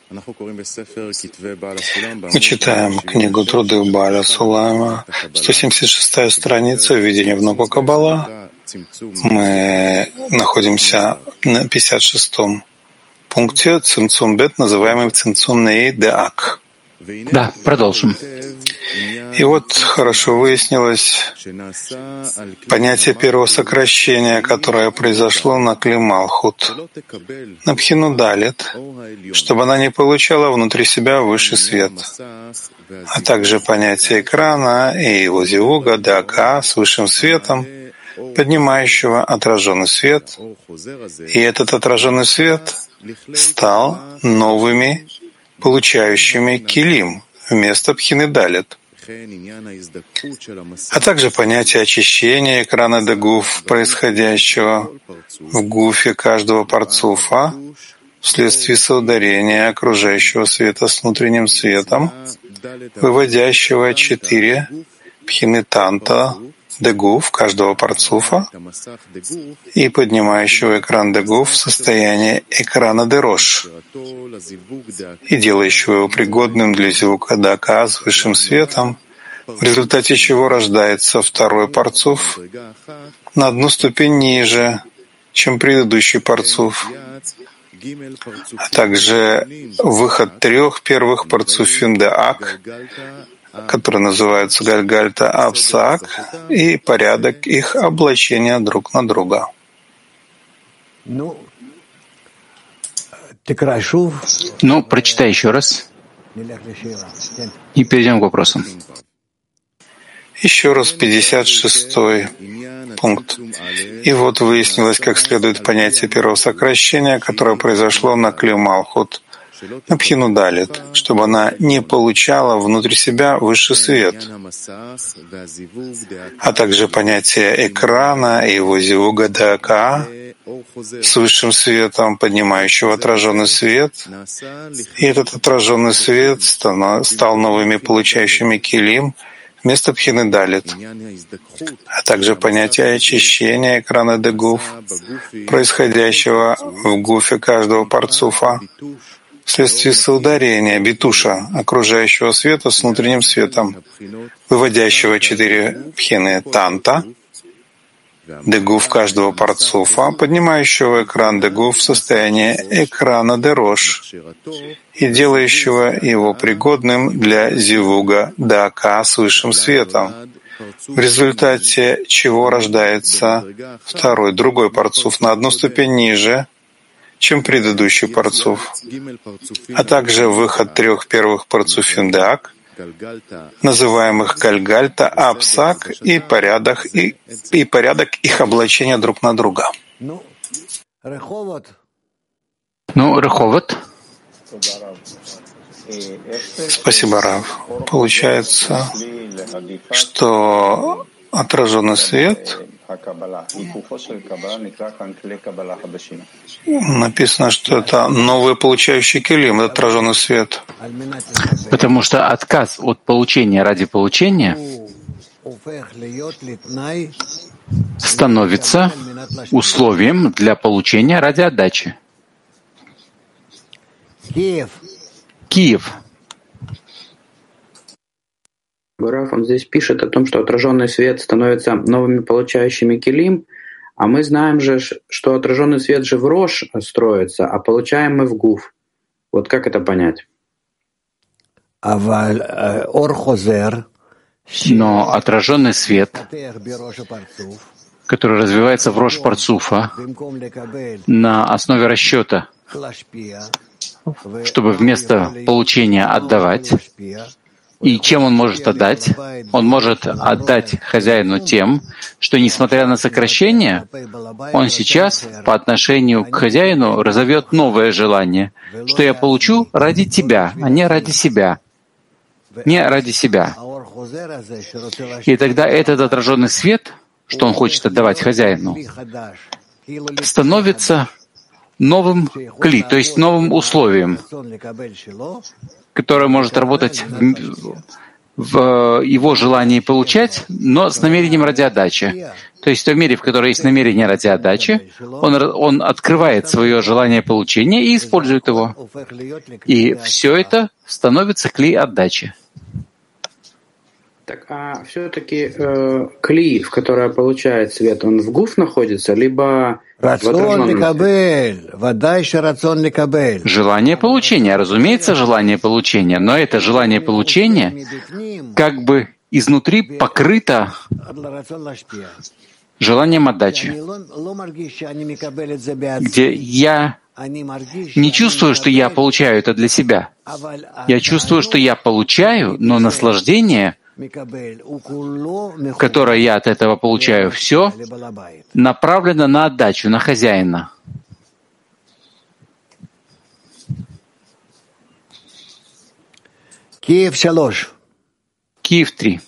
Мы читаем книгу «Труды Бааля Сулама», 176-я страница, введение в Науку Каббала. Мы находимся на 56-м пункте Цимцум Бет, называемый Цимцум Ней Деак. Да, продолжим. И вот хорошо выяснилось понятие первого сокращения, которое произошло на Кли Малхут, на Пхину Далет, чтобы она не получала внутри себя высший свет, а также понятие экрана и его зивуга, дака, с высшим светом, поднимающего отраженный свет, и этот отраженный свет стал новыми получающими килим вместо Пхины Далет, а также понятие очищения экрана дегуф, происходящего в гуфе каждого парцуфа вследствие соударения окружающего света с внутренним светом, выводящего 4 Пхины Танта дегуф каждого парцуфа и поднимающего экран дегуф в состояние экрана дерош и делающего его пригодным для зивука дака с высшим светом, в результате чего рождается второй парцуф на одну ступень ниже, чем предыдущий парцуф, а также выход 3 первых парцуфим даак, которые называются Гальгальта Апсак, и порядок их облачения друг на друга. Прочитай еще раз. И перейдем к вопросам. Еще раз 56-й пункт. И вот выяснилось, как следует понятие первого сокращения, которое произошло на Кли Малхут, на Пхину Далет, чтобы она не получала внутри себя высший свет, а также понятие экрана и его зивуга дака с высшим светом, поднимающего отраженный свет, и этот отраженный свет стал новыми получающими килим вместо Пхины Далет, а также понятие очищения экрана дегуф, происходящего в гуфе каждого парцуфа, вследствие соударения битуша, окружающего света с внутренним светом, выводящего 4 Пхины Танта, дегуф каждого парцуфа, поднимающего экран дегуф в состояние экрана дерош и делающего его пригодным для зивуга дака с высшим светом, в результате чего рождается другой парцуф на одну ступень ниже, чем предыдущий парцуф, а также выход 3 первых парцуфим даак, называемых Гальгальта Апсак, и порядок их облачения друг на друга. Реховот. Спасибо, Рав. Получается, что отраженный свет, написано, что это новый получающий килим, это отраженный свет. Потому что отказ от получения ради получения становится условием для получения ради отдачи. Киев. Раф, он здесь пишет о том, что отраженный свет становится новыми получающими килим, а мы знаем же, что отраженный свет же в рош строится, а получаем мы в гуф. Вот как это понять? Но отраженный свет, который развивается в рош парцуфа на основе расчета, чтобы вместо получения отдавать. И чем он может отдать? Он может отдать хозяину тем, что, несмотря на сокращение, он сейчас по отношению к хозяину разовьет новое желание, что я получу ради тебя, а не ради себя. Не ради себя. И тогда этот отраженный свет, что он хочет отдавать хозяину, становится новым кли, то есть новым условием, которое может работать в его желании получать, но с намерением ради отдачи. То есть в том мире, в котором есть намерение ради отдачи, он открывает свое желание получения и использует его. И все это становится кли отдачи. Так, а все-таки кли, в которое получает свет, он в гуф находится, либо в отраженном? Желание получения, разумеется, желание получения, но это желание получения как бы изнутри покрыто желанием отдачи, где я не чувствую, что я получаю это для себя. Я чувствую, что я получаю, но наслаждение, которое я от этого получаю, все направлено на отдачу, на хозяина. Киев 3. Киев 3.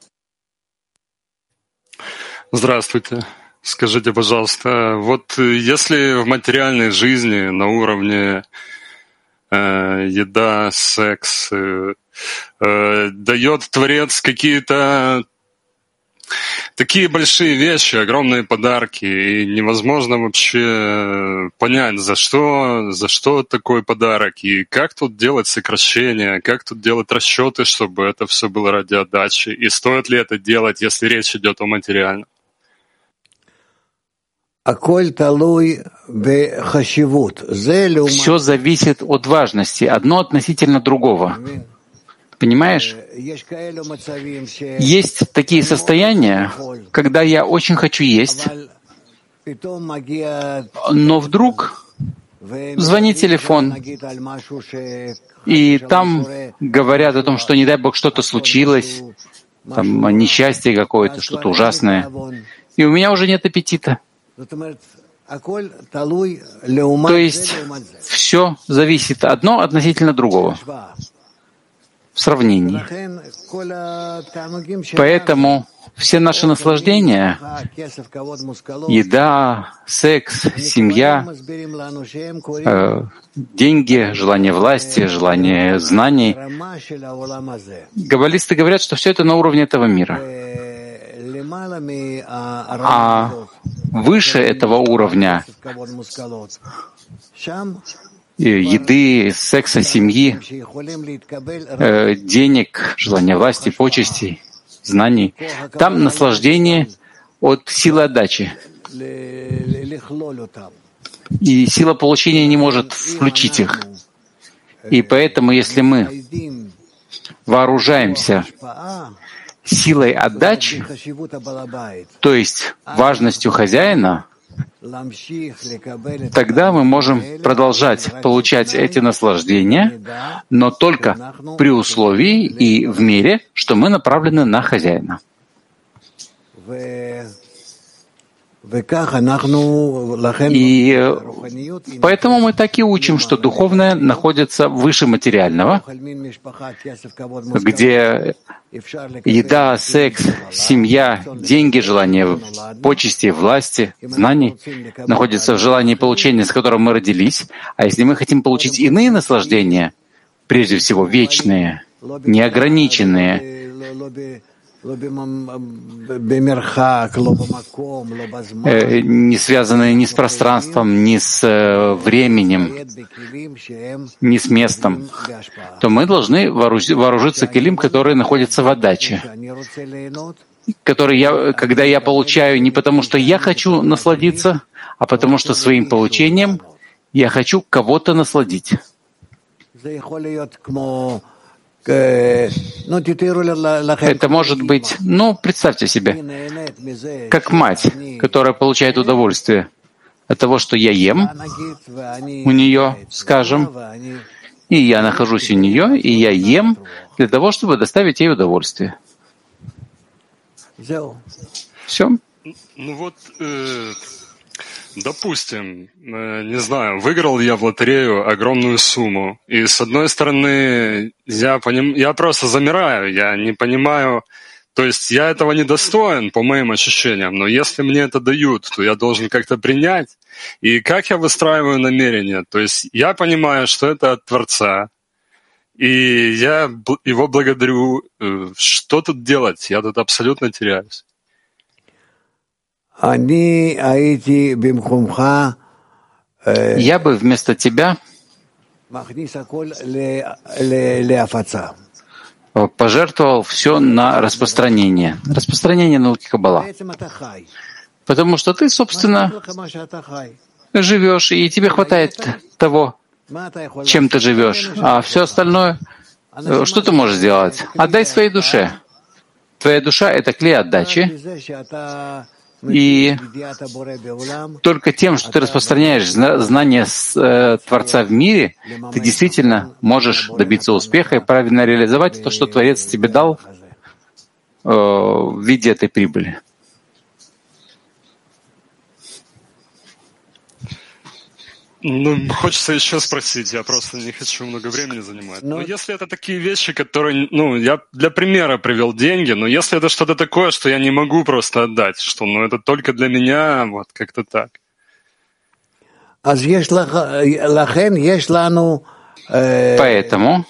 Здравствуйте. Скажите, пожалуйста, вот если в материальной жизни на уровне еда, секс дает Творец какие-то такие большие вещи, огромные подарки, и невозможно вообще понять, за что такой подарок, и как тут делать сокращения, как тут делать расчеты, чтобы это все было ради отдачи, и стоит ли это делать, если речь идет о материальном. Все зависит от важности, одно относительно другого. Понимаешь? Есть такие состояния, когда я очень хочу есть, но вдруг звонит телефон, и там говорят о том, что, не дай Бог, что-то случилось, там несчастье какое-то, что-то ужасное, и у меня уже нет аппетита. То есть все зависит одно относительно другого в сравнении. Поэтому все наши наслаждения, еда, секс, семья, деньги, желание власти, желание знаний, каббалисты говорят, что все это на уровне этого мира. А выше этого уровня еды, секса, семьи, денег, желания власти, почестей, знаний, там наслаждение от силы отдачи. И сила получения не может включить их. И поэтому, если мы вооружаемся силой отдачи, то есть важностью хозяина, тогда мы можем продолжать получать эти наслаждения, но только при условии и в мере, что мы направлены на хозяина. И поэтому мы так и учим, что духовное находится выше материального, где еда, секс, семья, деньги, желание почести, власти, знаний находятся в желании получения, с которым мы родились. А если мы хотим получить иные наслаждения, прежде всего вечные, неограниченные, не связанные ни с пространством, ни с временем, ни с местом, то мы должны вооружиться келим, который находится в отдаче, когда я получаю не потому, что я хочу насладиться, а потому что своим получением я хочу кого-то насладить. Это может быть, представьте себе, как мать, которая получает удовольствие от того, что я ем у нее, скажем, и я нахожусь у нее, и я ем для того, чтобы доставить ей удовольствие. Все. Допустим, не знаю, выиграл я в лотерею огромную сумму, и с одной стороны я просто замираю, я не понимаю, то есть я этого не достоин, по моим ощущениям, но если мне это дают, то я должен как-то принять. И как я выстраиваю намерение? То есть я понимаю, что это от Творца, И я его благодарю. Что тут делать? Я тут абсолютно теряюсь. Я бы вместо тебя пожертвовал все на распространение науки Каббала. Потому что ты, собственно, живешь, и тебе хватает того, чем ты живешь. А все остальное, что ты можешь сделать? Отдай своей душе. Твоя душа — это клей отдачи. И только тем, что ты распространяешь знания Творца в мире, ты действительно можешь добиться успеха и правильно реализовать то, что Творец тебе дал в виде этой прибыли. Хочется еще спросить, я просто не хочу много времени занимать. Но если это такие вещи, которые, я для примера привел деньги, но если это что-то такое, что я не могу просто отдать, что, это только для меня, вот как-то так. Поэтому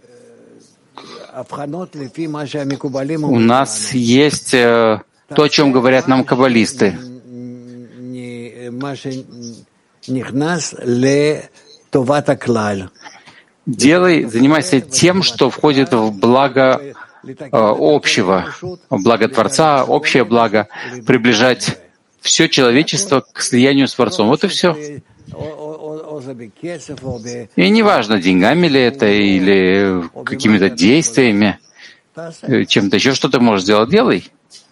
у нас есть то, о чем говорят нам каббалисты. Занимайся тем, что входит в благо общего, в благо Творца, общее благо, приближать все человечество к слиянию с Творцом. Вот и все. И неважно, деньгами ли это, или какими-то действиями, чем-то еще, что ты можешь сделать, делай.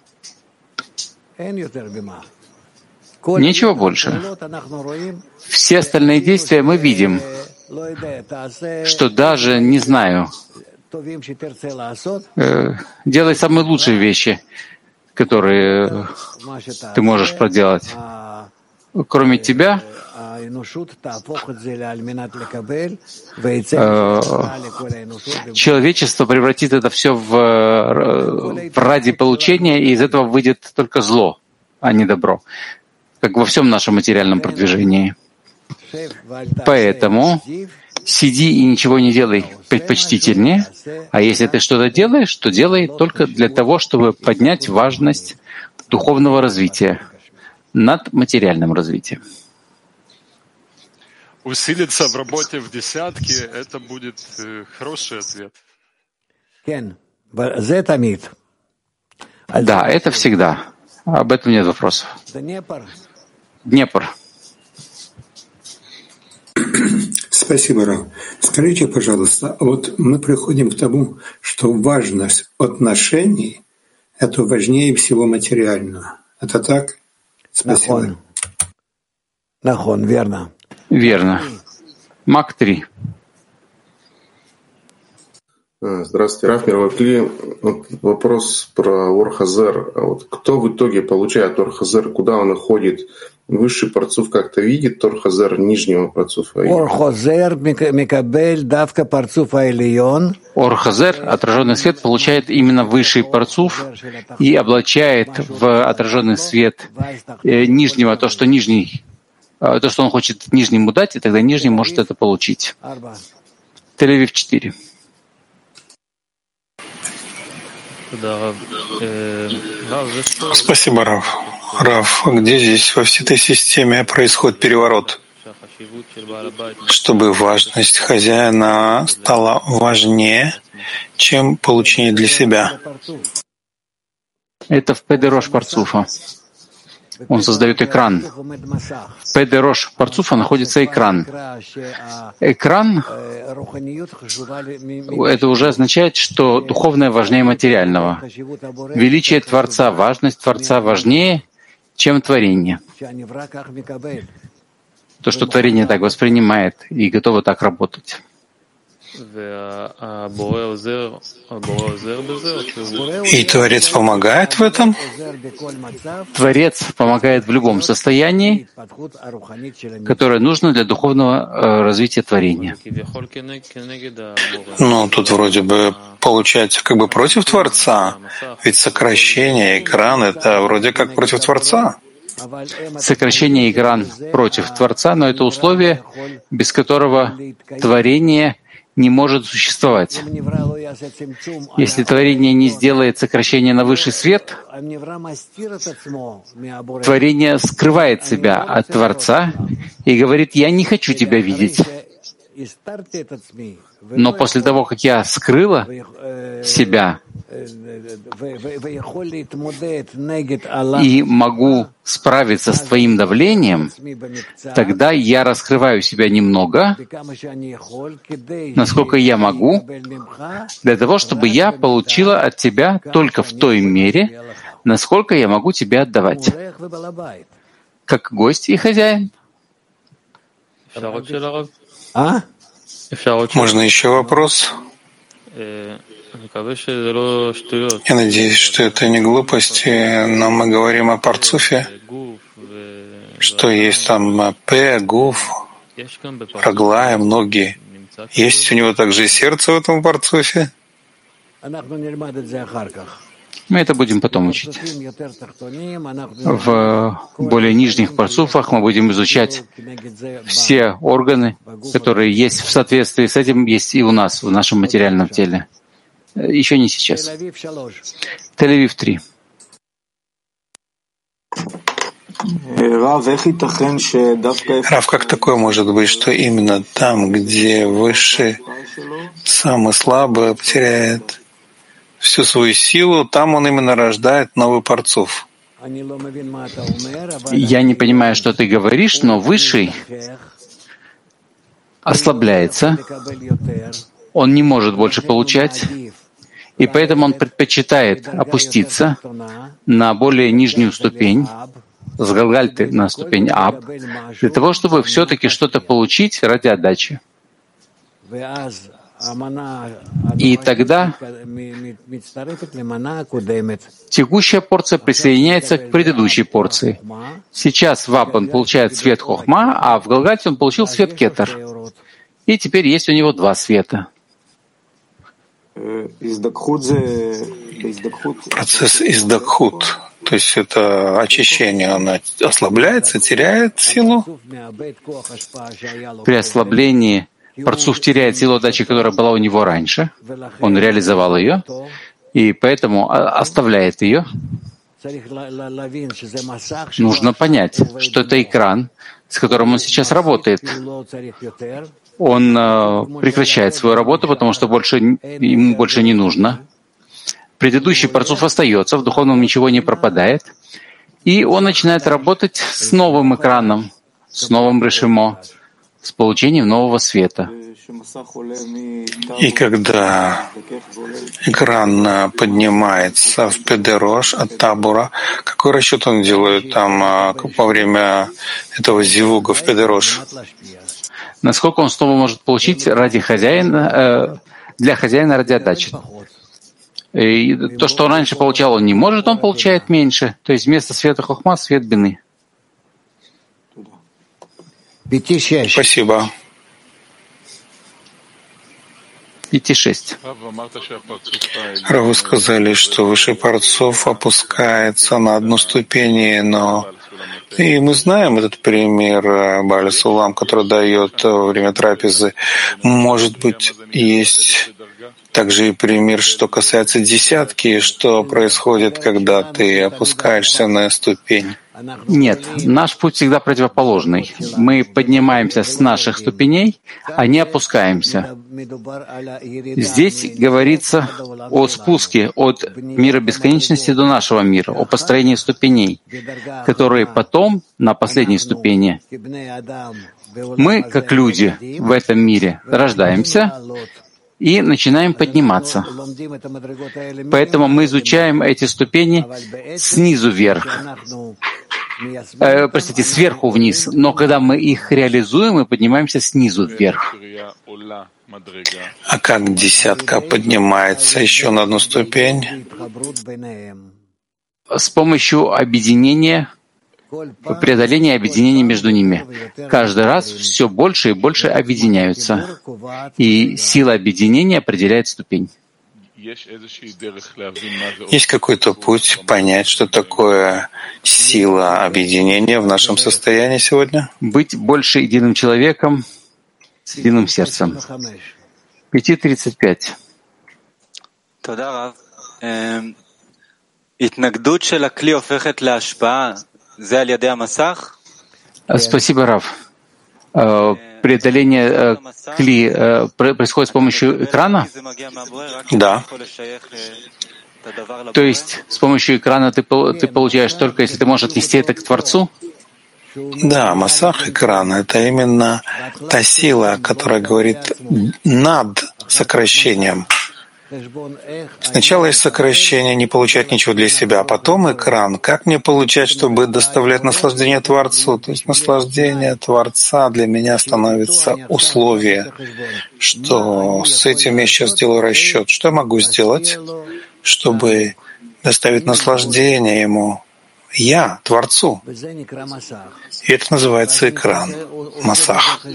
Ничего больше. Все остальные действия мы видим, что даже, не знаю, делай самые лучшие вещи, которые ты можешь проделать. Кроме тебя, человечество превратит это все ради получения, и из этого выйдет только зло, а не добро, как во всем нашем материальном продвижении. Поэтому сиди и ничего не делай предпочтительнее, а если ты что-то делаешь, то делай только для того, чтобы поднять важность духовного развития над материальным развитием. Усилиться в работе в десятке — это будет хороший ответ. Да, это всегда. Об этом нет вопросов. Днепр. Спасибо, Рав. Скажите, пожалуйста, вот мы приходим к тому, что важность отношений — это важнее всего материального. Это так? Спасибо. Верно. Мак 3. Здравствуйте, Рав Мировакли. Вопрос про Ор-Хазер. Вот кто в итоге получает Ор-Хазер, куда он уходит? Высший парцуф как-то видит Ор-Хазер нижнего парцуфа? Ор-Хазер, отраженный свет, получает именно высший парцуф и облачает в отраженный свет нижнего то, что он хочет нижнему дать, и тогда нижний может это получить. Тель-Авив 4. Спасибо, Рав. Рав, где здесь во всей этой системе происходит переворот, чтобы важность хозяина стала важнее, чем получение для себя? Это в Педерош Парцуфа. Он создает экран. В Педерош Парцуфа находится экран. Экран — это уже означает, что духовное важнее материального. Величие Творца, важность Творца важнее, чем творение. То, что творение так воспринимает и готово так работать. И Творец помогает в этом? Творец помогает в любом состоянии, которое нужно для духовного развития творения. Ну, тут вроде бы получается как бы против Творца, ведь сокращение экрана — это вроде как против Творца. Сокращение экран против Творца, но это условие, без которого творение не может существовать. Если творение не сделает сокращение на высший свет, творение скрывает себя от Творца и говорит: «Я не хочу тебя видеть». Но после того, как я скрыла себя и могу справиться с твоим давлением, тогда я раскрываю себя немного, насколько я могу, для того, чтобы я получила от тебя только в той мере, насколько я могу тебе отдавать, как гость и хозяин. Можно еще вопрос? Я надеюсь, что это не глупости, но мы говорим о парцуфе, что есть там П, Гуф, Раглая, многие. Есть у него также и сердце в этом парцуфе? Мы это будем потом учить. В более нижних парцуфах мы будем изучать все органы, которые есть в соответствии с этим, есть и у нас, в нашем материальном теле. Еще не сейчас. Тель-Авив 3. Рав, как такое может быть, что именно там, где высший, самый слабый потеряет всю свою силу, там он именно рождает новый парцуф? Я не понимаю, что ты говоришь, но высший ослабляется, он не может больше получать, и поэтому он предпочитает опуститься на более нижнюю ступень, с Галгальты на ступень Аб, для того, чтобы все-таки что-то получить ради отдачи. И тогда текущая порция присоединяется к предыдущей порции. Сейчас в Аб он получает свет Хохма, а в Галгальте он получил свет Кетер. И теперь есть у него два света. Процесс издакхут, то есть это очищение, оно ослабляется, теряет силу? При ослаблении парцуф теряет силу отдачи, которая была у него раньше. Он реализовал ее, и поэтому оставляет ее. Нужно понять, что это экран, с которым он сейчас работает. Он прекращает свою работу, потому что ему больше не нужно. Предыдущий парцуф остается, в духовном ничего не пропадает. И он начинает работать с новым экраном, с новым решимо, с получением нового света. И когда экран поднимается в Педерош от табура, какой расчет он делает там во время этого зивуга в Педерош? Насколько он снова может получить ради хозяина, для хозяина ради отдачи. И то, что он раньше получал, он не может, он получает меньше. То есть вместо света хохма — свет бины. Спасибо. 5-6. Рав, вы сказали, что высший парцуф опускается на одну ступень, но... И мы знаем этот пример Бааля Сулам, который дает во время трапезы. Может быть, есть также и пример, что касается десятки, что происходит, когда ты опускаешься на ступень. Нет, наш путь всегда противоположный. Мы поднимаемся с наших ступеней, а не опускаемся. Здесь говорится о спуске от мира бесконечности до нашего мира, о построении ступеней, которые потом на последней ступени. Мы, как люди в этом мире, рождаемся и начинаем подниматься. Поэтому мы изучаем эти ступени снизу вверх. Сверху вниз. Но когда мы их реализуем, мы поднимаемся снизу вверх. А как десятка поднимается еще на одну ступень? С помощью объединения, преодоления объединения между ними. Каждый раз все больше и больше объединяются. И сила объединения определяет ступень. Есть какой-то путь понять, что такое сила объединения в нашем состоянии сегодня? Быть больше единым человеком с единым сердцем. 5:35. Спасибо, Рав. Преодоление кли происходит с помощью экрана? Да. То есть с помощью экрана ты получаешь только, если ты можешь отнести это к Творцу? Да, масах экрана — это именно та сила, которая говорит над сокращением. Сначала есть сокращение, не получать ничего для себя, а потом экран. Как мне получать, чтобы доставлять наслаждение Творцу? То есть наслаждение Творца для меня становится условие, что с этим я сейчас делаю расчет. Что я могу сделать, чтобы доставить наслаждение Ему? Я, Творцу. И это называется экран, масах.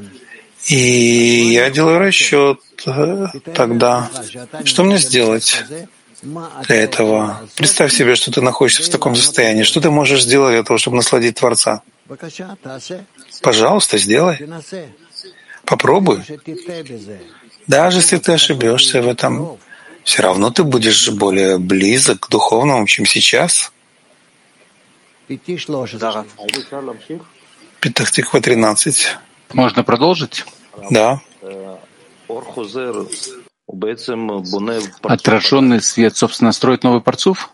И я делаю расчет тогда. Что мне сделать для этого? Представь себе, что ты находишься в таком состоянии. Что ты можешь сделать для того, чтобы насладить Творца? Пожалуйста, сделай. Попробуй. Даже если ты ошибешься в этом, все равно ты будешь более близок к духовному, чем сейчас. Петах Тиква 13. Можно продолжить? Да. Отраженный свет, собственно, строит новый парцуф?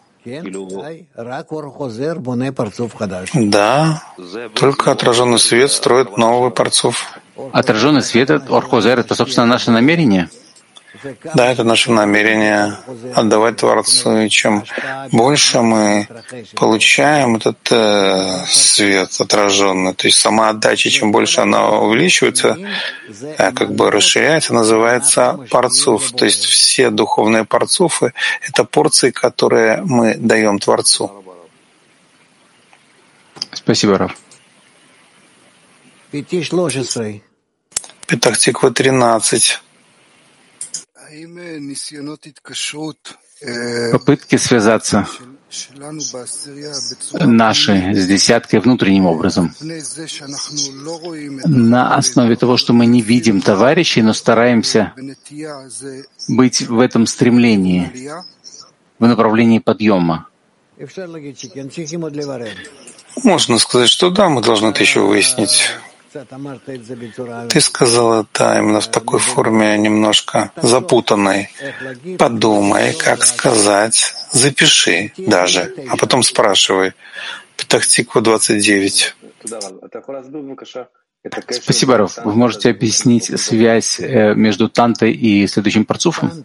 Да, только отраженный свет строит новый парцуф. Отраженный свет, Орхозер, это, собственно, наше намерение? Да, это наше намерение отдавать Творцу. И чем больше мы получаем этот свет отраженный, то есть сама отдача, чем больше она увеличивается, как бы расширяется, называется парцуф. То есть все духовные парцуфы — это порции, которые мы даем Творцу. Спасибо, Рав. Петах Тиква 13. Попытки связаться наши с десяткой внутренним образом. На основе того, что мы не видим товарищей, но стараемся быть в этом стремлении, в направлении подъема. Можно сказать, что да, мы должны это еще выяснить. Ты сказал это именно в такой форме, немножко запутанной. Подумай, как сказать, запиши даже, а потом спрашивай. Петах Тиква 29. Спасибо, Рав. Вы можете объяснить связь между тантой и следующим парцуфом?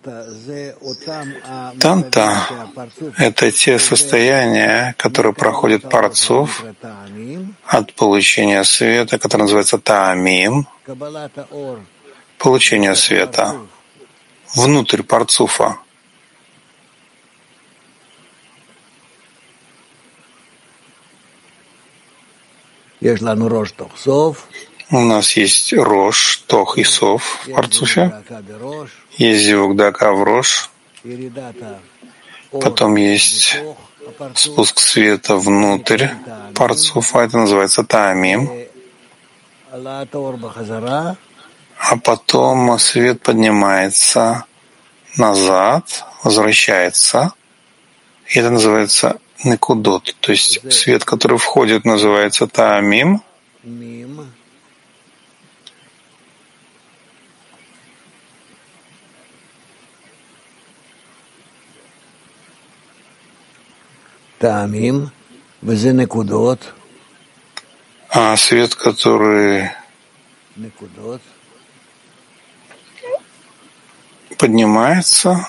Танта — это те состояния, которые проходит парцуф от получения света, который называется таамим, получение света внутрь парцуфа. У нас есть Рош, Тох и Сов в парцуфе. Есть Зивук Дака в Рош. Потом есть спуск света внутрь парцуфа. Это называется Таамим. А потом свет поднимается назад, возвращается. И это называется Некудот. То есть свет, который входит, называется Таамим. А свет, который поднимается,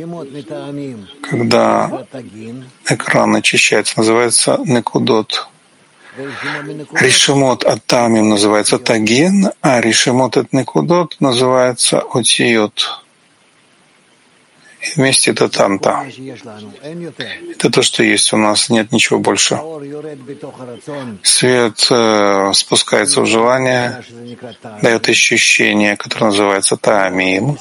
когда экран очищается, называется некудот. Ришимот от тамим называется тагин, а ришимот от некудот называется отиот. И вместе это танта. Это то, что есть у нас, нет ничего больше. Свет спускается в желание, дает ощущение, которое называется таамим.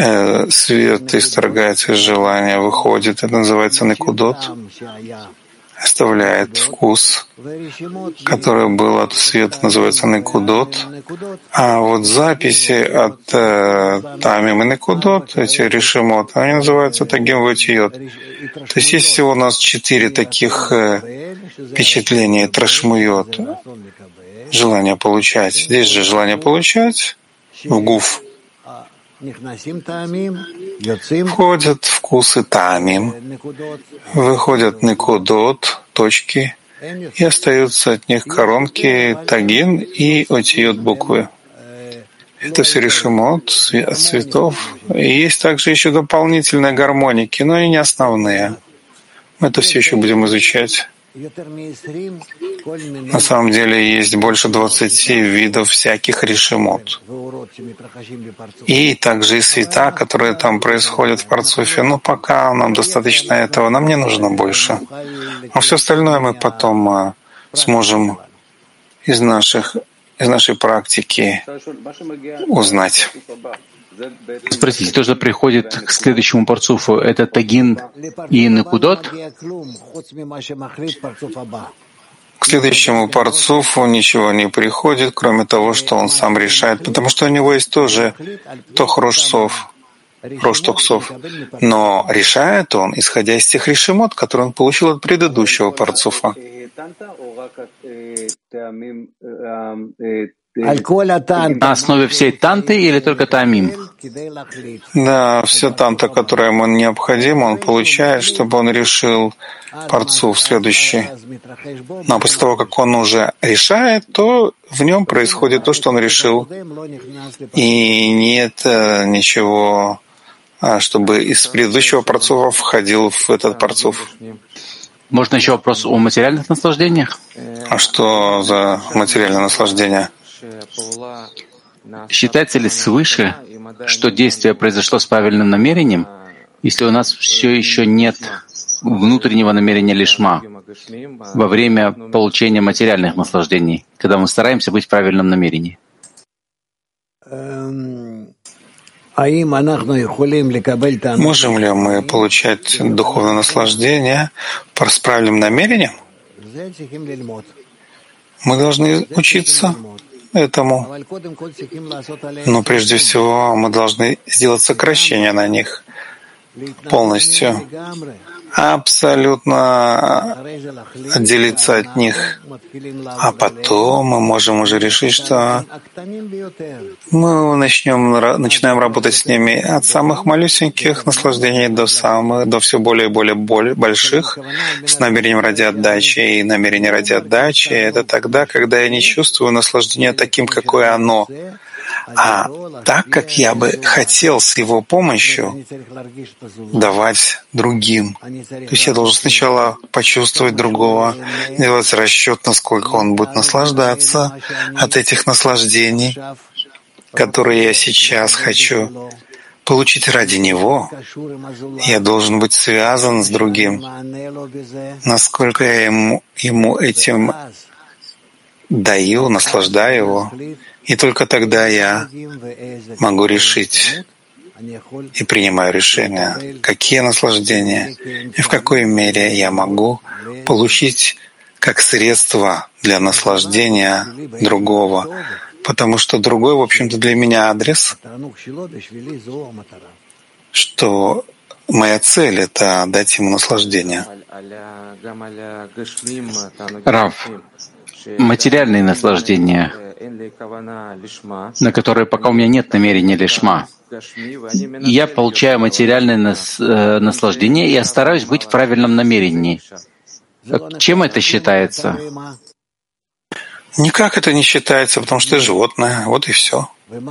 Свет исторгается из желания, выходит, это называется некудот. оставляет вкус, который был от света, называется Некудот. А вот записи от Тамим и Некудот, эти решимот, они называются Тагим Ватиот. То есть есть всего у нас 4 таких впечатления, Трашмуйот, желание получать. Здесь же желание получать в гуф. Входят вкусы Тамим, выходят Некудот, точки, и остаются от них коронки Тагин и Отиот буквы. Это все решимот от цветов. И есть также еще дополнительные гармоники, но они не основные. Мы это все еще будем изучать. На самом деле есть больше 20 видов всяких решимот. И также и света, которые там происходят в парцуфе. Но пока нам достаточно этого, нам не нужно больше. А все остальное мы потом сможем из нашей практики узнать. Спросите, то, что приходит к следующему парцуфу, это Тагин и Некудот? К следующему парцуфу ничего не приходит, кроме того, что он сам решает, потому что у него есть тоже Рош-Токсов. Но решает он, исходя из тех решимот, которые он получил от предыдущего парцуфа. На основе всей танты или только тамим? Да, все танта, которое ему необходимо, он получает, чтобы он решил парцуф следующий. Но после того, как он уже решает, то в нем происходит то, что он решил. И нет ничего, чтобы из предыдущего парцуфа входил в этот парцуф. Можно еще вопрос о материальных наслаждениях? А что за материальное наслаждение? Считается ли свыше, что действие произошло с правильным намерением, если у нас все еще нет внутреннего намерения лишма во время получения материальных наслаждений, когда мы стараемся быть в правильном намерении? Можем ли мы получать духовное наслаждение с правильным намерением? Мы должны учиться этому. Но прежде всего мы должны сделать сокращение на них полностью, абсолютно отделиться от них. А потом мы можем уже решить, что мы начинаем работать с ними от самых малюсеньких наслаждений до все более и более больших, с намерением ради отдачи. И намерение ради отдачи — это тогда, когда я не чувствую наслаждения таким, какое оно, а так, как я бы хотел с его помощью давать другим. То есть я должен сначала почувствовать другого, делать расчет, насколько он будет наслаждаться от этих наслаждений, которые я сейчас хочу получить ради него. Я должен быть связан с другим, насколько я ему этим даю, наслаждаю его. И только тогда я могу решить и принимаю решение, какие наслаждения и в какой мере я могу получить как средство для наслаждения другого. Потому что другой, в общем-то, для меня адрес, что моя цель — это дать ему наслаждение. Рав, материальные наслаждения, на которые пока у меня нет намерения лишма. Я получаю материальное наслаждение, и я стараюсь быть в правильном намерении. Чем это считается? Никак это не считается, потому что ты животное, вот и все.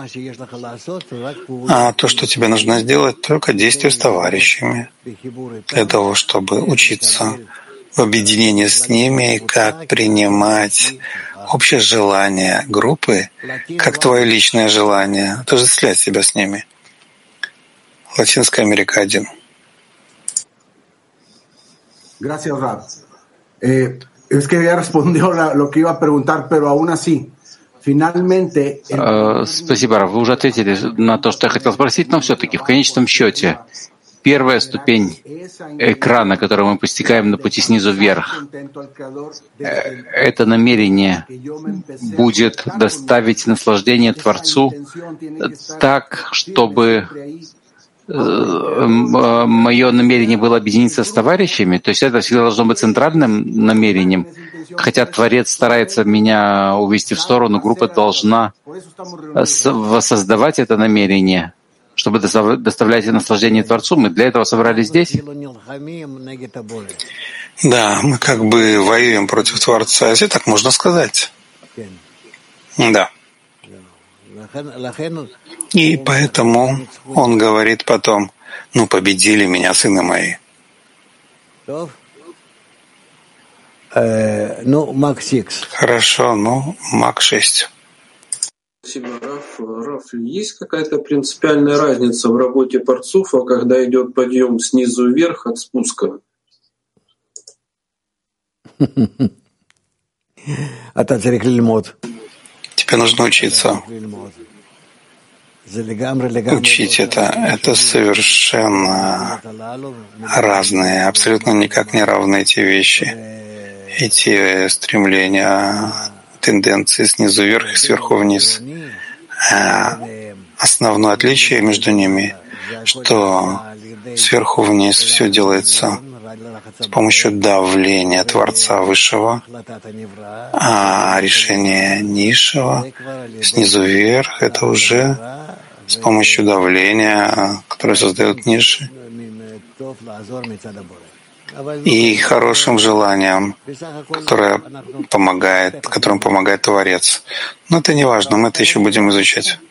А то, что тебе нужно сделать, только действие с товарищами, для того, чтобы учиться в объединении с ними, как принимать общее желание группы, как твое личное желание, отождествлять себя с ними. Латинская Америка 1. Gracias, Rab. Es que ya respondió lo que iba a preguntar, pero aún así, finalmente... Спасибо, Рав. Вы уже ответили на то, что я хотел спросить, но все-таки в конечном счете первая ступень экрана, который мы постигаем на пути снизу вверх, это намерение будет доставить наслаждение Творцу так, чтобы мое намерение было объединиться с товарищами, то есть это всегда должно быть центральным намерением. Хотя Творец старается меня увести в сторону, группа должна воссоздавать это намерение, чтобы доставлять наслаждение Творцу. Мы для этого собрались здесь. Да, мы как бы воюем против Творца, если так можно сказать. Да. И поэтому он говорит потом: «Ну, победили меня, сыны мои». Хорошо, Мак 6. Спасибо, Раф, есть какая-то принципиальная разница в работе парцуфа, когда идет подъем снизу вверх от спуска? Тебе нужно учиться. Учить это. Это совершенно разные, абсолютно никак не равны эти вещи. Эти стремления, тенденции снизу вверх и сверху вниз. Основное отличие между ними, что сверху вниз все делается с помощью давления Творца Высшего, а решение низшего снизу вверх — это уже с помощью давления, которое создает низший, и хорошим желанием, которым помогает Творец. Но это не важно, мы это еще будем изучать.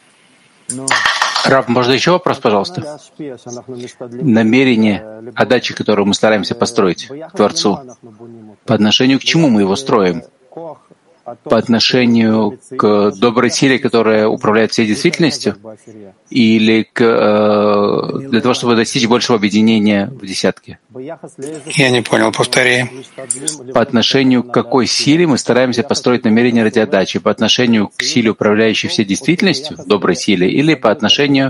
Рав, можно еще вопрос, пожалуйста? Намерение отдачи, которое мы стараемся построить к Творцу, по отношению к чему мы его строим? По отношению к доброй силе, которая управляет всей действительностью? Или для того, чтобы достичь большего объединения в десятке? Я не понял, повтори. По отношению к какой силе мы стараемся построить намерение ради отдачи? По отношению к силе, управляющей всей действительностью, доброй силе, или по отношению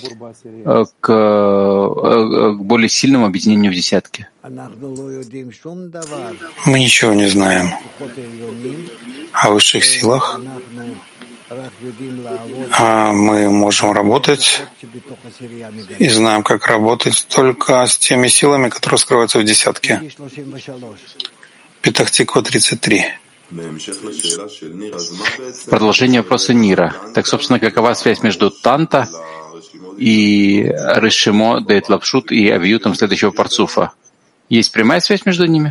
к более сильному объединению в десятке? Мы ничего не знаем о высших силах. Мы можем работать и знаем, как работать только с теми силами, которые скрываются в десятке. Петах Тиква 33. Продолжение вопроса Нира. Так, собственно, какова связь между Танта и Решимо, Дейт Лапшут и Авиютом следующего парцуфа? Есть прямая связь между ними?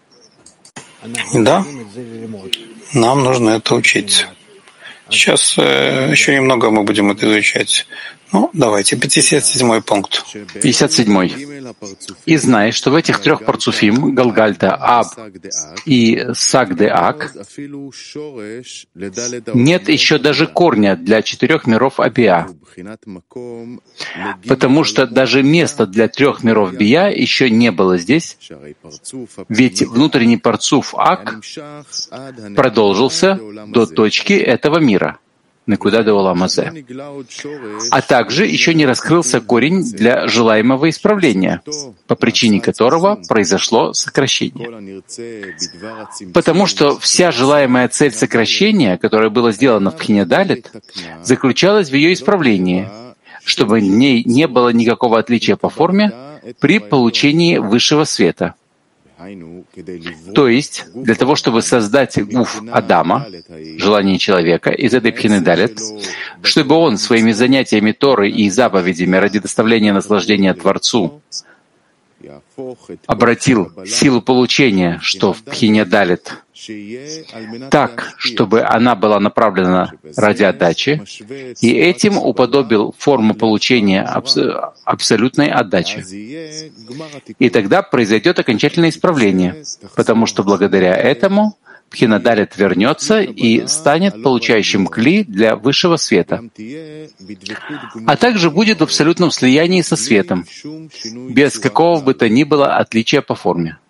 Да. Нам нужно это учить. Сейчас еще немного мы будем это изучать. Давайте, 57-й пункт. 57-й. «И знай, что в этих трех парцуфим, Галгальта, Аб и Саг-де-Ак, нет еще даже корня для 4 миров Абиа, потому что даже места для 3 миров Бия еще не было здесь, ведь внутренний парцуф Ак продолжился до точки этого мира». Никуда де Олам Азе. А также еще не раскрылся корень для желаемого исправления, по причине которого произошло сокращение. Потому что вся желаемая цель сокращения, которая была сделана в Пхине Далет, заключалась в ее исправлении, чтобы в ней не было никакого отличия по форме при получении высшего света. То есть, для того, чтобы создать гуф Адама, желание человека, из этой Пхины Далет, чтобы он своими занятиями Торы и заповедями ради доставления наслаждения Творцу обратил силу получения, что в Пхине Далет, так, чтобы она была направлена ради отдачи, и этим уподобил форму получения абсолютной отдачи. И тогда произойдет окончательное исправление, потому что благодаря этому Пхина Далет вернется и станет получающим кли для высшего света, а также будет в абсолютном слиянии со светом, без какого бы то ни было отличия по форме.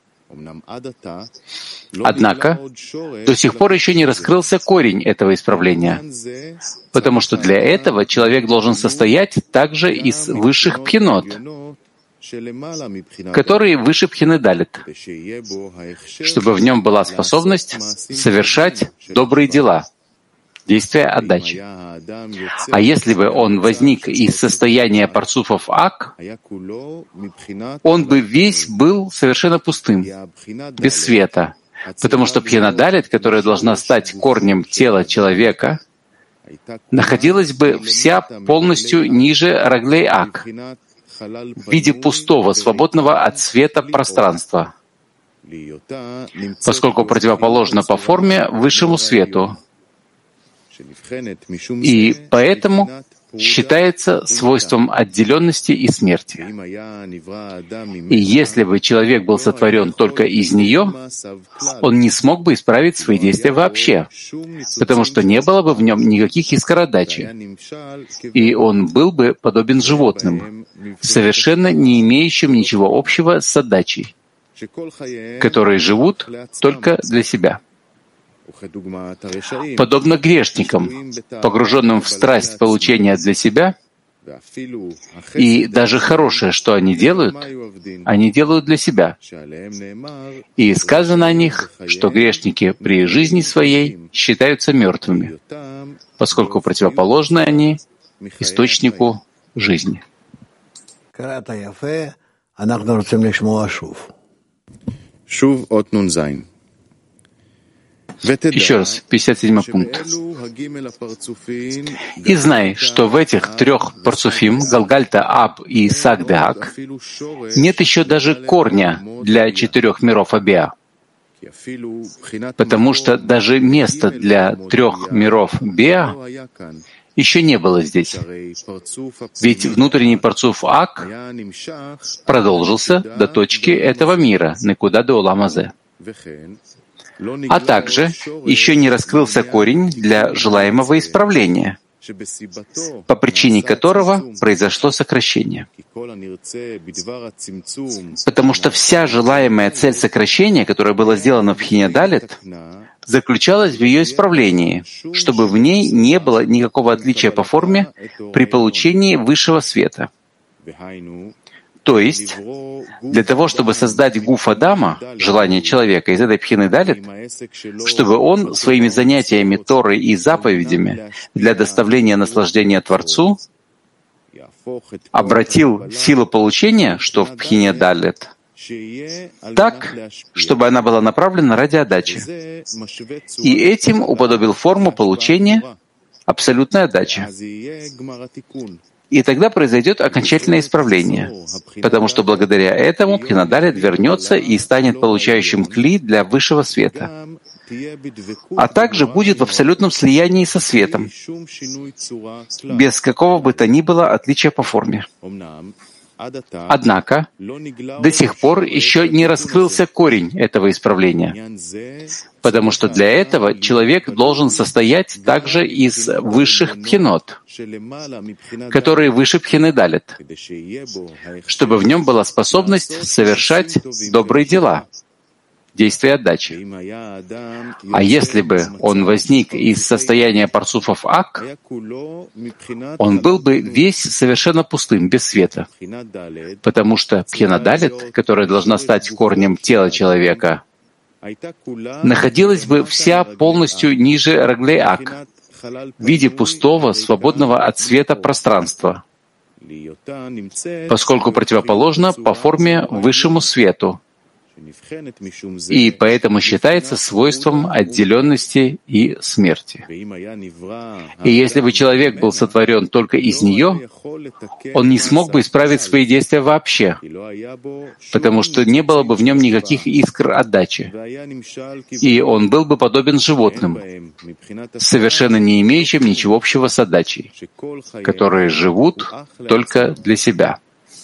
Однако до сих пор еще не раскрылся корень этого исправления, потому что для этого человек должен состоять также из высших пхинот, который выше Пхины Далит, чтобы в нем была способность совершать добрые дела, действия отдачи. А если бы он возник из состояния парцуфов Ак, он бы весь был совершенно пустым, без света, потому что Пхина Далит, которая должна стать корнем тела человека, находилась бы вся полностью ниже Раглей Ак, в виде пустого, свободного от света пространства, поскольку противоположно по форме высшему свету, и поэтому считается свойством отделенности и смерти. И если бы человек был сотворен только из нее, он не смог бы исправить свои действия вообще, потому что не было бы в нем никаких искр отдачи, и он был бы подобен животным, совершенно не имеющим ничего общего с отдачей, которые живут только для себя. Подобно грешникам, погруженным в страсть получения для себя, и даже хорошее, что они делают для себя. И сказано о них, что грешники при жизни своей считаются мертвыми, поскольку противоположны они источнику жизни. Еще раз, 57 пункт. «И знай, что в этих трех парцуфим, Галгальта, Аб и Сагдеак, нет еще даже корня для четырех миров Абиа, потому что даже место для трех миров Биа еще не было здесь. Ведь внутренний парцуф Ак продолжился до точки этого мира, Некуда де Олам Азе. А также еще не раскрылся корень для желаемого исправления, по причине которого произошло сокращение. Потому что вся желаемая цель сокращения, которая была сделана в Пхине Далит, заключалась в ее исправлении, чтобы в ней не было никакого отличия по форме при получении высшего света. То есть, для того, чтобы создать гуф Адама, желание человека, из этой Пхины Далит, чтобы он своими занятиями Торой и заповедями для доставления наслаждения Творцу обратил силу получения, что в Пхине Далит, так, чтобы она была направлена ради отдачи. И этим уподобил форму получения абсолютной отдачи. И тогда произойдет окончательное исправление, потому что благодаря этому Пхина Далит вернется и станет получающим кли для высшего света, а также будет в абсолютном слиянии со светом, без какого бы то ни было отличия по форме. Однако до сих пор еще не раскрылся корень этого исправления, потому что для этого человек должен состоять также из высших пхинот, которые выше Пхины Далит, чтобы в нем была способность совершать добрые дела, действия отдачи. А если бы он возник из состояния парцуфов Ак, он был бы весь совершенно пустым, без света, потому что Пхина Далит, которая должна стать корнем тела человека, находилась бы вся полностью ниже Раглей Ак, в виде пустого, свободного от света пространства, поскольку противоположно по форме высшему свету, и поэтому считается свойством отделенности и смерти. И если бы человек был сотворен только из нее, он не смог бы исправить свои действия вообще, потому что не было бы в нем никаких искр отдачи, и он был бы подобен животным, совершенно не имеющим ничего общего с отдачей, которые живут только для себя.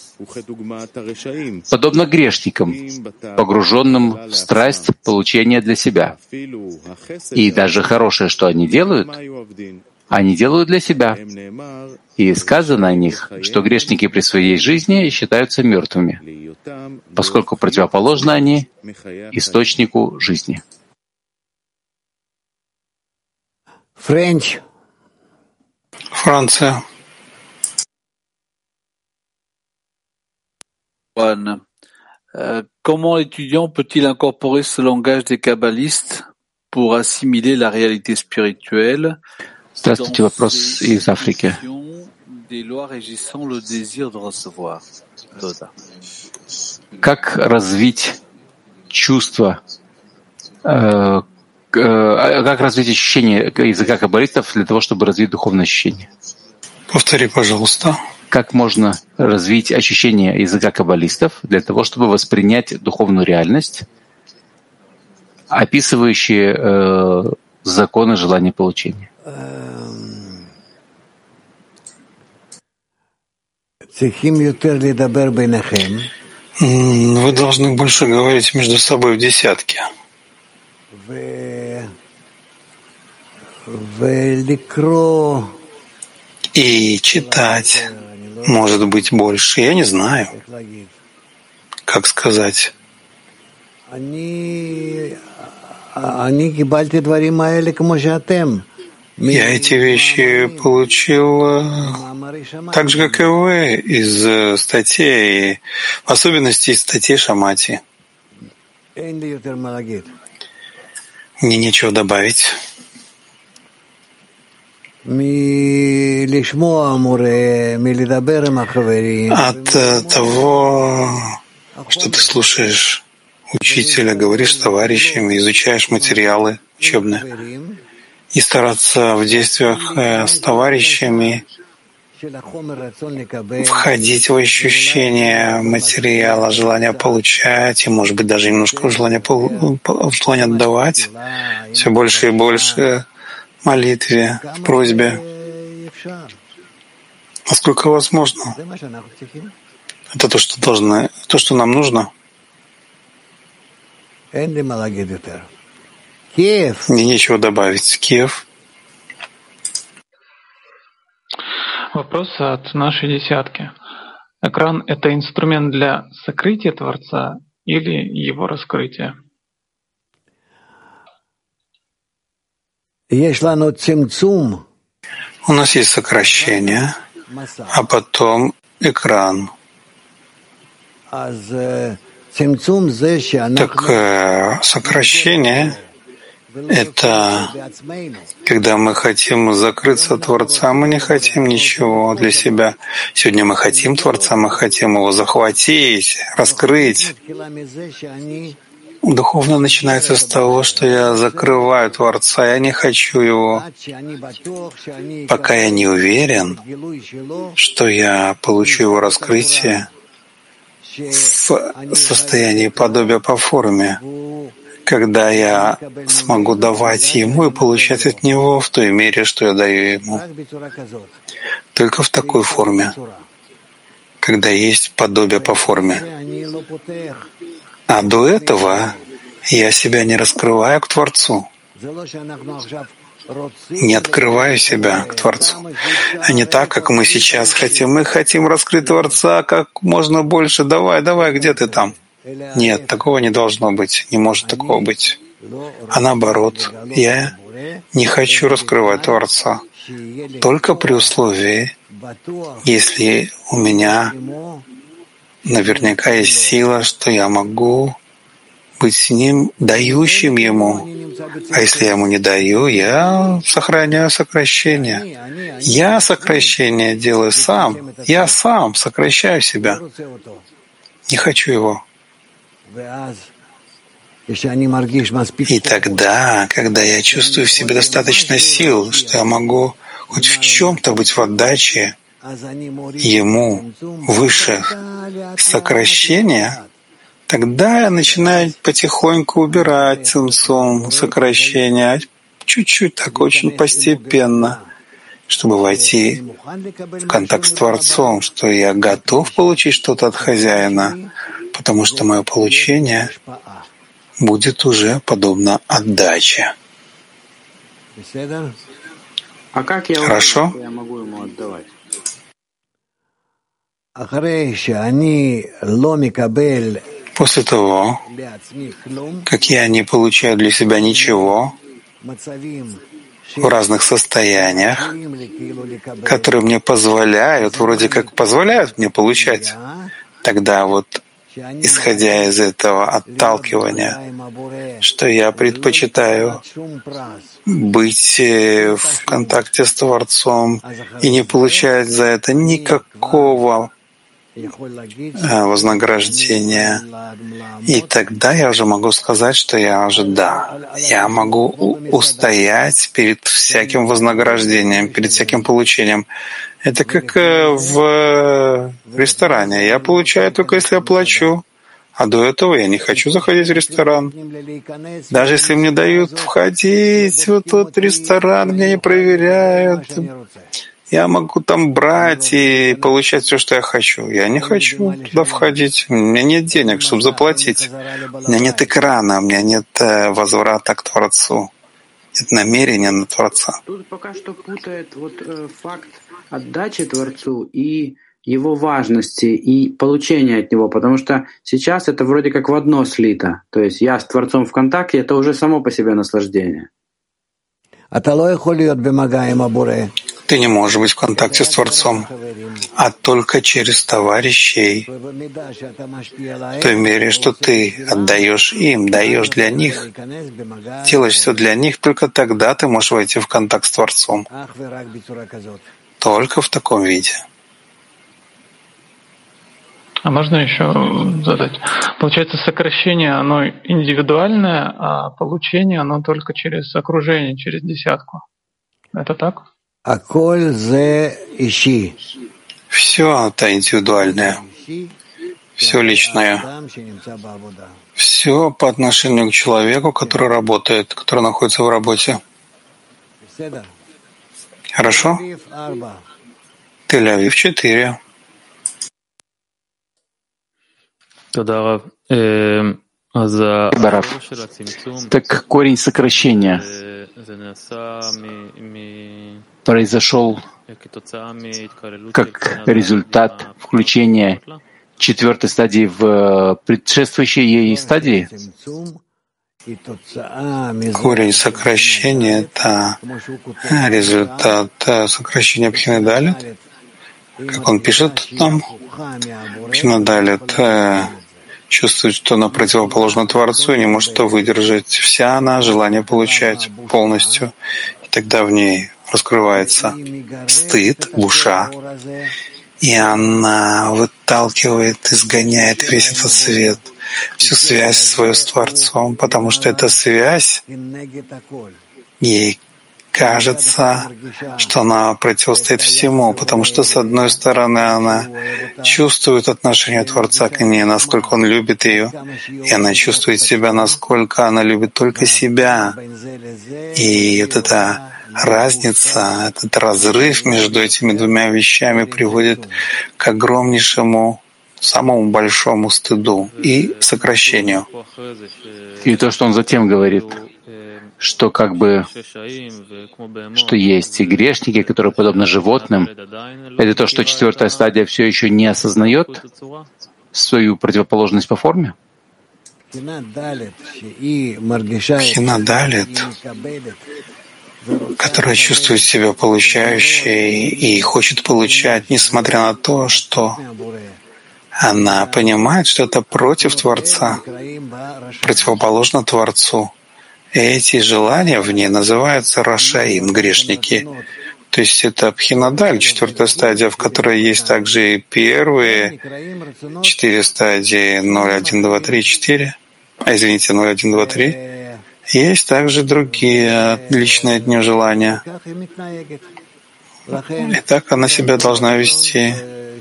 Подобно грешникам, погруженным в страсть получения для себя. И даже хорошее, что они делают для себя. И сказано о них, что грешники при своей жизни считаются мертвыми, поскольку противоположны они источнику жизни. Франция. Comment l'étudiant peut-il incorporer ce langage des kabbalistes pour assimiler la réalité spirituelle Здравствуйте, вопрос из Африки. des lois régissant le désir de recevoir? Как развить чувство, как развить ощущение языка каббалистов для того, чтобы развить духовное ощущение? Повтори, пожалуйста. Как можно развить ощущение языка каббалистов для того, чтобы воспринять духовную реальность, описывающие законы желания получения? Вы должны больше говорить между собой в десятке. И читать, может быть, больше. Я не знаю, как сказать. Я эти вещи получил так же, как и вы, из статей, в особенности из статей Шамати. Мне нечего добавить. От того, что ты слушаешь учителя, говоришь с товарищами, изучаешь материалы учебные, и стараться в действиях с товарищами входить в ощущение материала, желания получать, и, может быть, даже немножко желания отдавать, все больше и больше в молитве, в просьбе, насколько возможно. Это то, что нам нужно. Мне нечего добавить. Киев. Вопрос от нашей десятки. Экран — это инструмент для сокрытия Творца или его раскрытия? У нас есть сокращение, а потом экран. Так сокращение — это когда мы хотим закрыться от Творца, мы не хотим ничего для себя. Сегодня мы хотим Творца, мы хотим его захватить, раскрыть. Духовно начинается с того, что я закрываю Творца, я не хочу его, пока я не уверен, что я получу его раскрытие в состоянии подобия по форме, когда я смогу давать ему и получать от него в той мере, что я даю ему. Только в такой форме, когда есть подобие по форме. А до этого я себя не раскрываю к Творцу, не открываю себя к Творцу. А не так, как мы сейчас хотим. Мы хотим раскрыть Творца как можно больше. Давай, где ты там? Нет, такого не должно быть, не может такого быть. А наоборот, я не хочу раскрывать Творца, только при условии, если у меня наверняка есть сила, что я могу быть с Ним, дающим Ему. А если я Ему не даю, я сохраняю сокращение. Я сокращение делаю сам. Я сам сокращаю себя. Не хочу Его. И тогда, когда я чувствую в себе достаточно сил, что я могу хоть в чем-то быть в отдаче Ему выше сокращения, тогда я начинаю потихоньку убирать цимцум сокращения, чуть-чуть так, очень постепенно, чтобы войти в контакт с Творцом, что я готов получить что-то от Хозяина, потому что мое получение будет уже подобно отдаче. А как я Хорошо? Я могу ему отдавать? После того, как я не получаю для себя ничего в разных состояниях, которые мне позволяют, вроде как позволяют мне получать, тогда вот исходя из этого отталкивания, что я предпочитаю быть в контакте с Творцом и не получать за это никакого вознаграждения. И тогда я уже могу сказать, что я могу устоять перед всяким вознаграждением, перед всяким получением. Это как в ресторане. Я получаю только если я плачу, а до этого я не хочу заходить в ресторан. Даже если мне дают входить в тот ресторан, меня не проверяют. Я могу там брать и получать все, что я хочу. Я не хочу туда входить. У меня нет денег, чтобы заплатить. У меня нет экрана, у меня нет возврата к Творцу. Нет намерения на Творца. Тут пока что путает факт отдачи Творцу и его важности и получения от него, потому что сейчас это вроде как в одно слито. То есть я с Творцом в контакте, это уже само по себе наслаждение. Ты не можешь быть в контакте с Творцом, а только через товарищей. В той мере, что ты отдаешь им, даешь для них, делаешь все для них, только тогда ты можешь войти в контакт с Творцом. Только в таком виде. А можно еще задать? Получается, сокращение, оно индивидуальное, а получение, оно только через окружение, через десятку. Это так? Все это индивидуальное, все личное, все по отношению к человеку, который работает, который находится в работе. Хорошо? Тель-Авив 4. Барав. Так корень сокращения произошел как результат включения четвертой стадии в предшествующей ей стадии? Корень сокращения — это результат сокращения Пхинадалит, как он пишет нам. Пхинадалит чувствует, что она противоположна Творцу и не может это выдержать. Вся она — желание получать полностью. И тогда в ней раскрывается стыд, буша, и она выталкивает, изгоняет весь этот свет, всю связь свою с Творцом, потому что эта связь, ей кажется, что она противостоит всему, потому что, с одной стороны, она чувствует отношение Творца к ней, насколько он любит ее, и она чувствует себя, насколько она любит только себя. И вот эта разница, этот разрыв между этими двумя вещами приводит к огромнейшему, самому большому стыду и сокращению. И то, что он затем говорит, что что есть и грешники, которые подобны животным, это то, что четвертая стадия все еще не осознает свою противоположность по форме? Пхинадалит, которая чувствует себя получающей и хочет получать, несмотря на то, что она понимает, что это против Творца, противоположно Творцу. И эти желания в ней называются рашаим, грешники. То есть это Пхинадаль, четвертая стадия, в которой есть также и первые 4 стадии 0, 1, 2, 3, 4. 0, 1, 2, 3. Есть также другие личные от нее желания. И так она себя должна вести.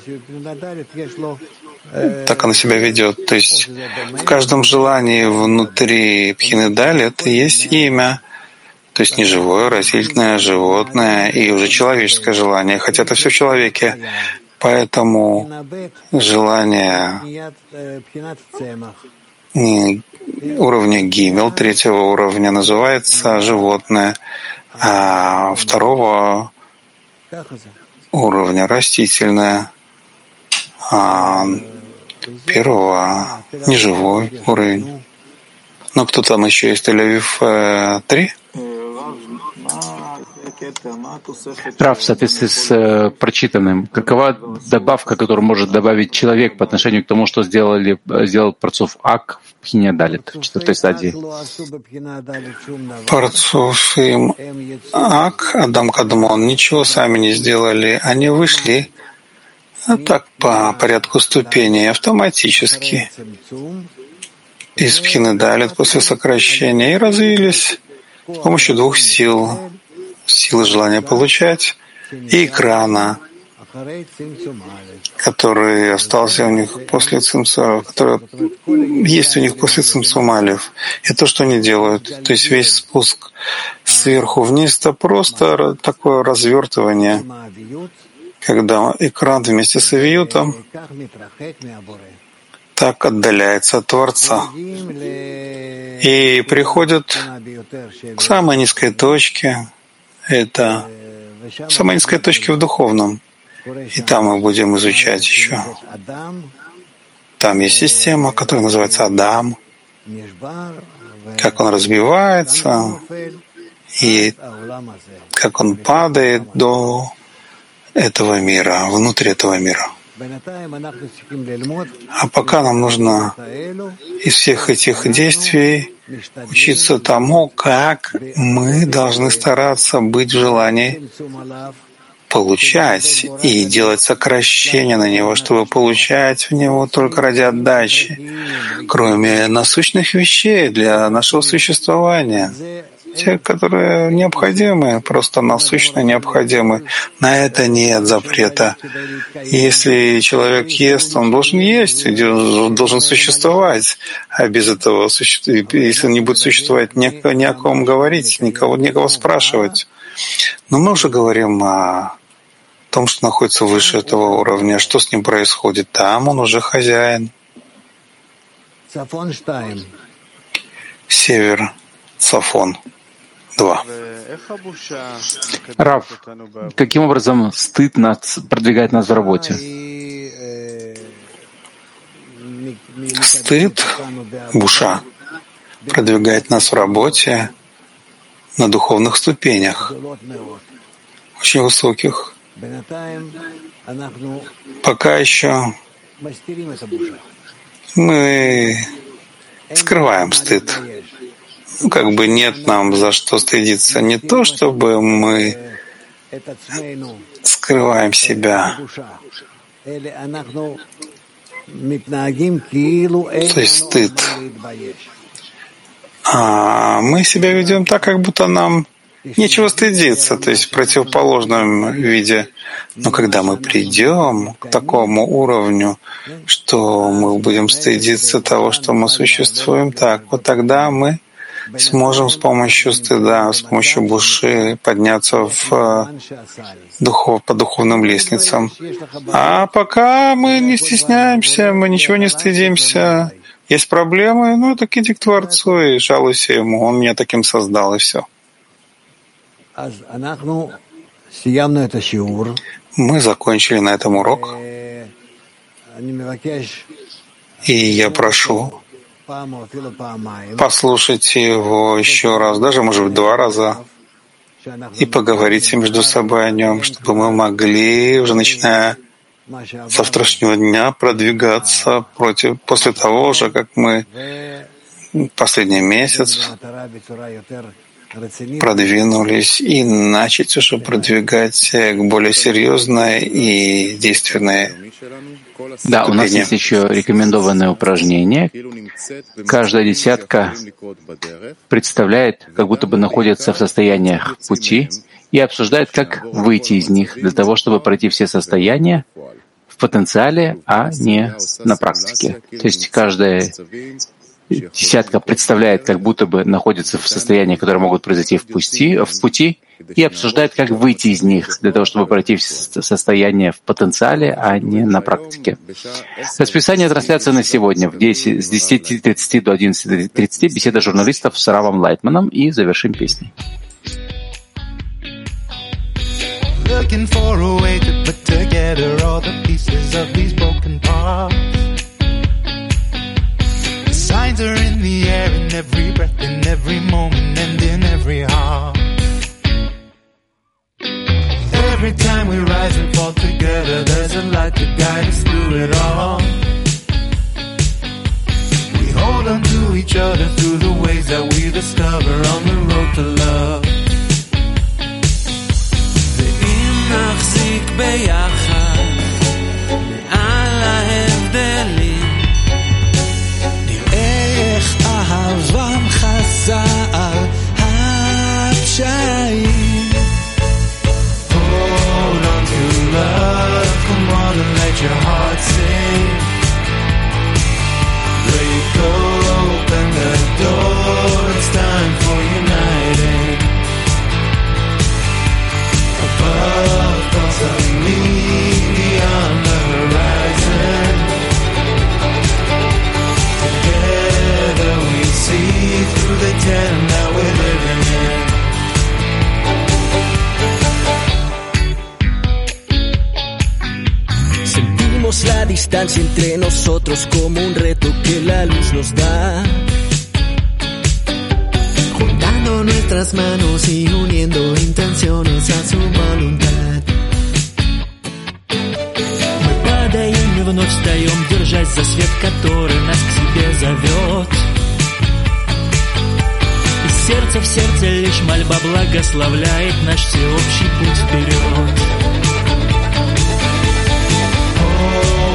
Так она себя ведет. То есть в каждом желании внутри Пхинадалит есть имя, то есть не живое, растительное, животное и уже человеческое желание, хотя это все в человеке. Поэтому желание уровня Гимел, 3-го уровня, называется животное, а 2-го уровня растительное, а 1-го неживой уровень. Но кто там еще есть? Тель-Авив 3? Рав, в соответствии с прочитанным, какова добавка, которую может добавить человек по отношению к тому, что сделал Парцуф Ак в Пхине Далит, в 4 стадии? Парцуф и Ак, Адам Кадмон, ничего сами не сделали. Они вышли так по порядку ступеней, автоматически из Пхины Далит после сокращения и развились с помощью двух сил. Силы желания получать и экрана, который остался у них после Цимцума, который есть у них после Цимцума Алеф. И то, что они делают. То есть весь спуск сверху вниз — это просто такое развертывание, когда экран вместе с авиютом так отдаляется от Творца и приходит к самой низкой точке. Это самая низкая точка в духовном. И там мы будем изучать еще. Там есть система, которая называется Адам, как он разбивается и как он падает до этого мира, внутри этого мира. А пока нам нужно из всех этих действий учиться тому, как мы должны стараться быть в желании получать и делать сокращение на него, чтобы получать в него только ради отдачи, кроме насущных вещей для нашего существования. Те, которые необходимы, просто насущно необходимы. На это нет запрета. Если человек ест, он должен есть, должен существовать. А без этого, если он не будет существовать, ни о ком говорить, некого спрашивать. Но мы уже говорим о том, что находится выше этого уровня, что с ним происходит. Там он уже хозяин. Север, Цафон. 2. Рав, каким образом стыд продвигает нас в работе? Стыд, буша, продвигает нас в работе на духовных ступенях, очень высоких. Пока еще мы скрываем стыд. Как бы нет нам за что стыдиться. Не то, чтобы мы скрываем себя. То есть стыд. А мы себя ведем так, как будто нам нечего стыдиться, то есть в противоположном виде. Но когда мы придем к такому уровню, что мы будем стыдиться того, что мы существуем так, вот тогда мы сможем с помощью стыда, с помощью буши подняться по духовным лестницам. А пока мы не стесняемся, мы ничего не стыдимся. Есть проблемы, ну так иди к Творцу и жалуйся Ему. Он меня таким создал, и все. Мы закончили на этом урок. И я прошу послушать его еще раз, даже, может быть, 2 раза, и поговорить между собой о нем, чтобы мы могли, уже начиная с завтрашнего дня, продвигаться после того же, как мы последний месяц продвинулись, и начать уже продвигать к более серьезной и действенной. Да, у нас есть еще рекомендованное упражнение. Каждая десятка представляет, как будто бы находится в состояниях пути и обсуждает, как выйти из них для того, чтобы пройти все состояния в потенциале, а не на практике. То есть каждая десятка представляет, как будто бы находится в состоянии, которые могут произойти в пути, и обсуждает, как выйти из них, для того, чтобы пройти состояние в потенциале, а не на практике. Расписание трансляции на сегодня с 10:30 до 11:30 беседа журналистов с Равом Лайтманом, и завершим песней. Looking for a way to put together all the pieces of these broken parts. The signs are in the air, in every breath, in every moment, and in every heart. us through it all. We hold on to each other through the ways that we discover on the road to love. ואם נחזיק ביחד מעל ההבדלים, נראה איך אהבם חזה על הפשעים. Hold on to love, come on and let your heart sing. Break open the door, it's time for uniting. Above thoughts of me, beyond the horizon. Together we see through the tent that we're living in. Sentimos la distancia entre nosotros como un reto que la luz nos da. Juntando nuestras manos y uniendo intenciones a su voluntad. Мы падаем и вновь встаем, держась за свет, который нас к себе зовет. Из сердца в сердце лишь мольба благословляет наш всеобщий путь вперед.